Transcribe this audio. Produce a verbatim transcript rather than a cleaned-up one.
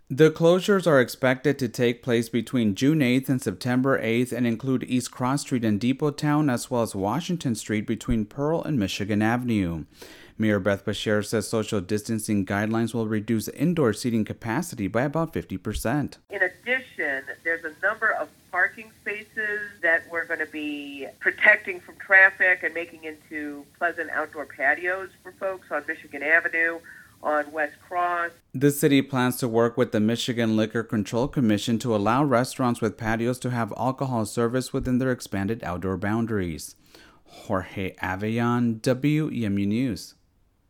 The closures are expected to take place between June eighth and September eighth and include East Cross Street in Depot Town as well as Washington Street between Pearl and Michigan Avenue. Mayor Beth Bashir says social distancing guidelines will reduce indoor seating capacity by about fifty percent. In addition, there's a number of parking spaces that we're going to be protecting from traffic and making into pleasant outdoor patios for folks on Michigan Avenue, on West Cross. The city plans to work with the Michigan Liquor Control Commission to allow restaurants with patios to have alcohol service within their expanded outdoor boundaries. Jorge Avellán, W E M U News.